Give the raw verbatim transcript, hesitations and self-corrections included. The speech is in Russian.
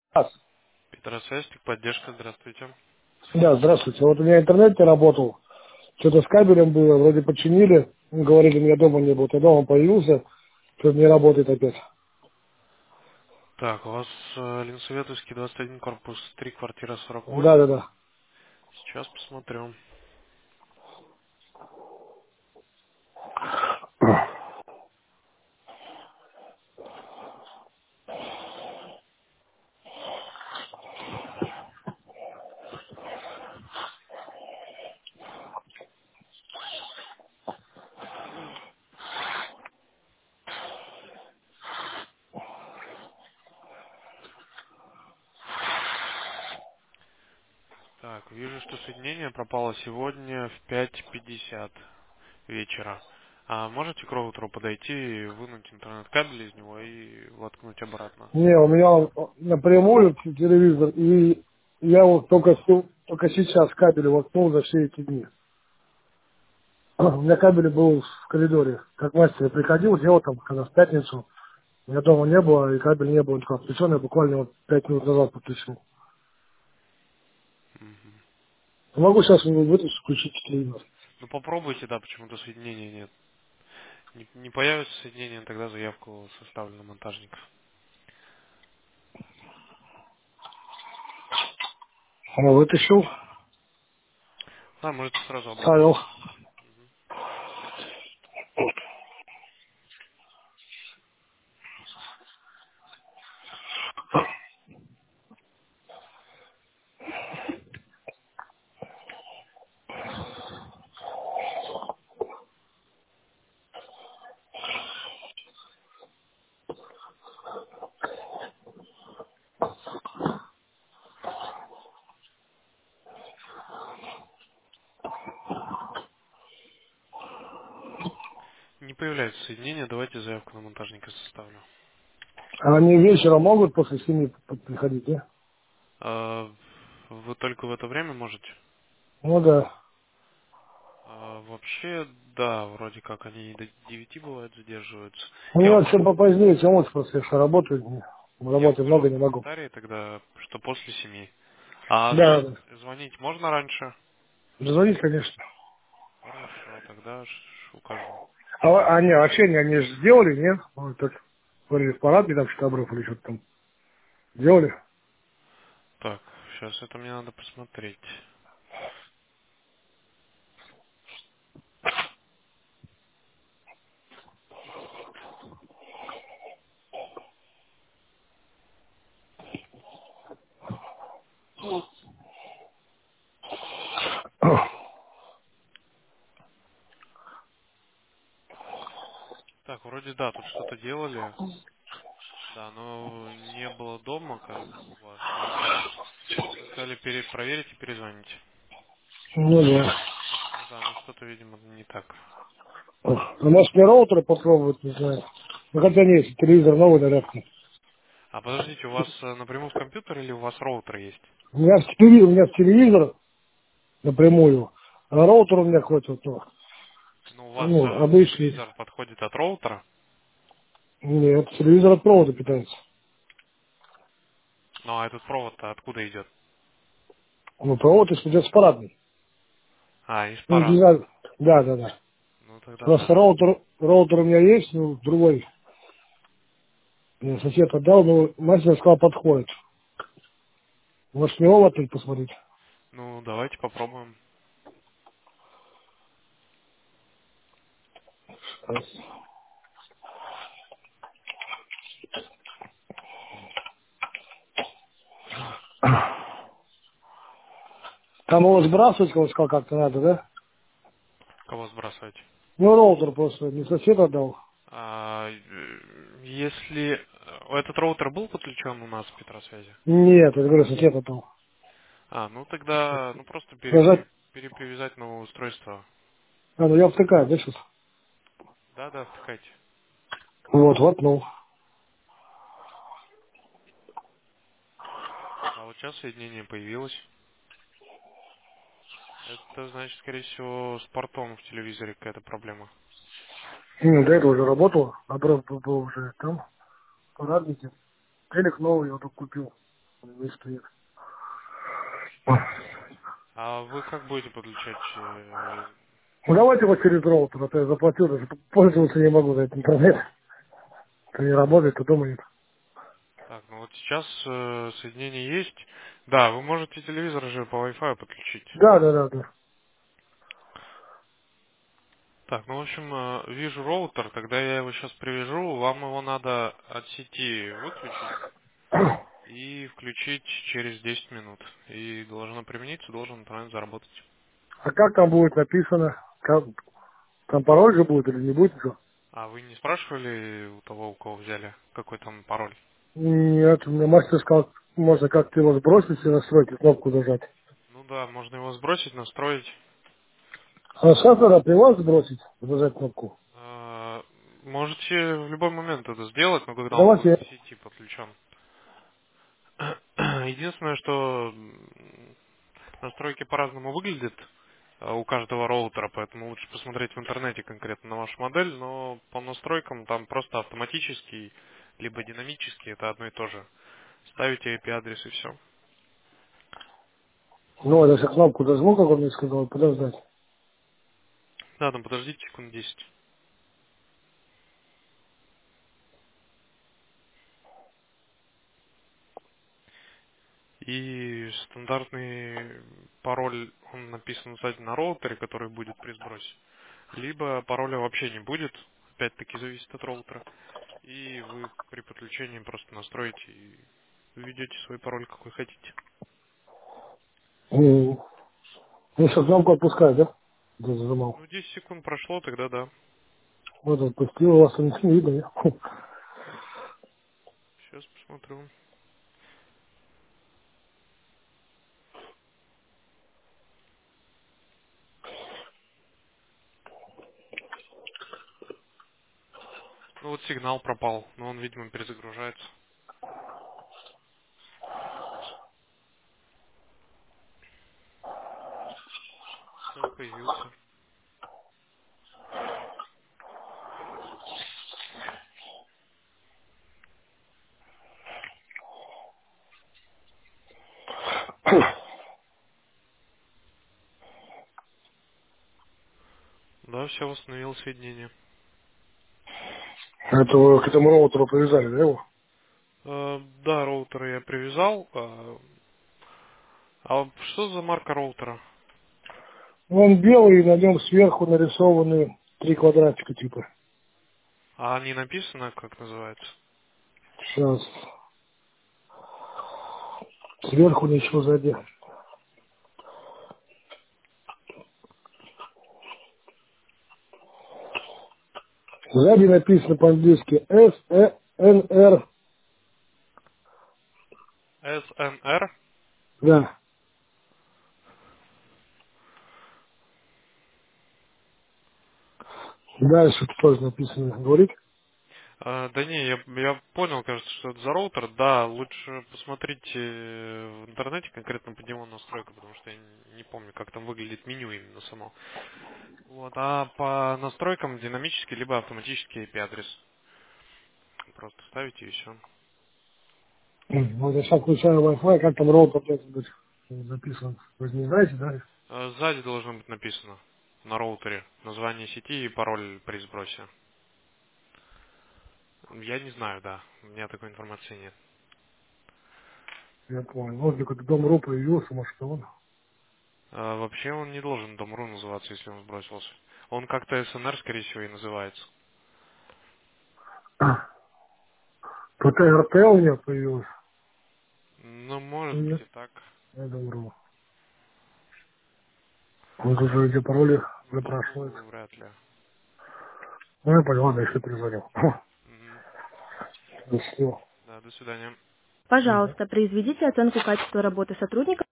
А, Петросвязь, поддержка, здравствуйте. Да, здравствуйте. Вот у меня интернет не работал. Что-то с кабелем было, вроде починили. Говорили, у меня дома не было. Я дома появился, что не работает опять. Так, у вас э, Ленсоветовский двадцать один, корпус три, квартира сорок Да, восемь. да, да. Сейчас посмотрю. Так, вижу, что соединение пропало сегодня в пять пятьдесят вечера. А можете к роутеру подойти, вынуть интернет-кабель из него и воткнуть обратно? Не, у меня он напрямую телевизор, и я вот только, с- только сейчас кабель воткнул за все эти дни. У меня кабель был в коридоре. Как мастер приходил, делал там, когда в пятницу. У меня дома не было, и кабель не был только включен. Я буквально вот пять минут назад подключил. Мгм. Могу сейчас вытащить, включить телевизор. Ну попробуйте, да, почему-то соединения нет. Не, не появится соединение, тогда заявку составлю на монтажника. Ну, вытащил, Да, можете сразу обратно. ставил. Не появляется соединение, давайте заявку на монтажника составлю. А они вечером могут после семи п- приходить, да? А, Вы только в это время можете? Ну да. А, Вообще, да, вроде как они и до девяти бывает задерживаются. У Я меня укажу, чем попозднее, тем лучше, просто я что работаю. не- я Работы укажу много в не могу. комментарии тогда, что после семи. А Да, зв- да. звонить можно раньше? Звонить, конечно. Хорошо, тогда ш- укажу. А, во- а не, вообще они, они же сделали, нет? Вот так, говорили, в парад, там что-то обрыв или что-то там. Делали. Так, сейчас это мне надо посмотреть. Так, вроде да, тут что-то делали. Да, но не было дома как у вас. И вы сказали пере- проверить и перезвонить. Ну да. Ну да, ну что-то, видимо, не так. Ну, может, мне роутер попробовать, не знаю. Ну, хотя нет, телевизор новый, наверное. А подождите, у вас э, напрямую в компьютер или у вас роутер есть? У меня, в теле- у меня в телевизор напрямую, а роутер у меня хоть вот, ну, Ну, у вас ну, э, обычный. телевизор подходит от роутера. Нет, телевизор от провода питается. Ну, а этот провод-то откуда идет? Ну, провод идет с парадной. А, из Ну, не парадной. знаю. Да, да, да. Ну, тогда Просто да. роутер, роутер у меня есть, ну, другой. Мне сосед отдал, но мастер сказал, подходит. Может, с него отель посмотреть? Ну, давайте попробуем. Там его сбрасывать, он сказал, как-то надо, да? Кого сбрасывать? Ну, роутер просто не сосед отдал. А, э, если э, этот роутер был подключен у нас в Петросвязи? Нет, я говорю, сосед отдал. А, ну тогда, ну просто Нажать, перепри- перепривязать новое устройство. а, ну я втыкаю, да, сейчас? Да, да, втыкайте. Вот, воткнул. А вот сейчас соединение появилось. Это значит, скорее всего, с портом в телевизоре какая-то проблема. Ну, до этого уже работал, обрыв был, был уже там, в раднике. Телек новый я только купил. Не стоит. А вы как будете подключать? э, Ну давайте вот через роутер, а то я заплатил, даже пользоваться не могу за этот интернет. Это не работает, то дома нет. Так, ну вот сейчас э, соединение есть. Да, вы можете телевизор же по Wi-Fi подключить. Да, да, да, да. Так, ну в общем, э, вижу роутер, тогда я его сейчас привяжу, вам его надо от сети выключить и включить через десять минут. И должно примениться, должен интернет заработать. А как там будет написано? Как- Там пароль же будет или не будет ничего? А вы не спрашивали у того, у кого взяли, какой там пароль? Нет, мне мастер сказал, можно как-то его сбросить и настройки, кнопку зажать. Ну да, можно его сбросить, настроить. А сейчас надо при вас сбросить, зажать кнопку. Э, Можете в любой момент это сделать, но когда он Давайте будет я... к сети подключен. Единственное, что м, настройки по-разному выглядят э, у каждого роутера, поэтому лучше посмотреть в интернете конкретно на вашу модель, но по настройкам там просто автоматический, либо динамический, это одно и то же. Ставите ай пи-адрес и все. Ну, вот я сейчас кнопку зажму, как он мне сказал, подождать. Да, там подождите секунд десять. И стандартный пароль, он написан сзади на роутере, который будет при сбросе. Либо пароля вообще не будет, опять-таки зависит от роутера. И вы при подключении просто настроите и введете свой пароль, какой хотите. М. Ну, сейчас кнопку отпускаю, да? Да, зажимал. Ну, десять секунд прошло, тогда да. Вот отпустил, у вас там ничего не видно, нет? Сейчас посмотрю. Ну вот сигнал пропал, но он, видимо, перезагружается. Все, появился. Да, все, восстановил соединение. Это вы к этому роутеру привязали, да, его? Э, да, роутер я привязал. э, А что за марка роутера? Он белый, и на нем сверху нарисованы три квадратика, типа. А не написано, как называется? Сейчас. Сверху ничего сзади. Сзади написано по-английски S E N R. эс эн эр. Да. Дальше тоже написано. Говорит? А, да не, я, я понял, кажется, что это за роутер. Да, лучше посмотрите в интернете конкретно под него настройку, потому что я не не помню, как там выглядит меню именно само. Вот, а по настройкам динамический либо автоматический ай пи-адрес. Просто ставите и все. М, Вот я сейчас включаю Wi-Fi, как там роутер должен быть записан. Вы же не знаете, да? Сзади должно быть написано на роутере название сети и пароль при сбросе. Я не знаю, да. У меня такой информации нет. Я понял. Вот какой-то дом РУ появился, может, он. А, вообще он не должен Дом.ру называться, если он сбросился. Он как-то эс эн эр, скорее всего, и называется. Тут эр тэ у меня появилось. Ну, может быть Нет, и так. я дом РУ. Вот уже эти пароли запрашивают. Дом.ру вряд ли. Ну, я понял, ладно, еще перезвонил. Мгм. До свидания. Да, до свидания. Мгм. Пожалуйста, произведите оценку качества работы сотрудника.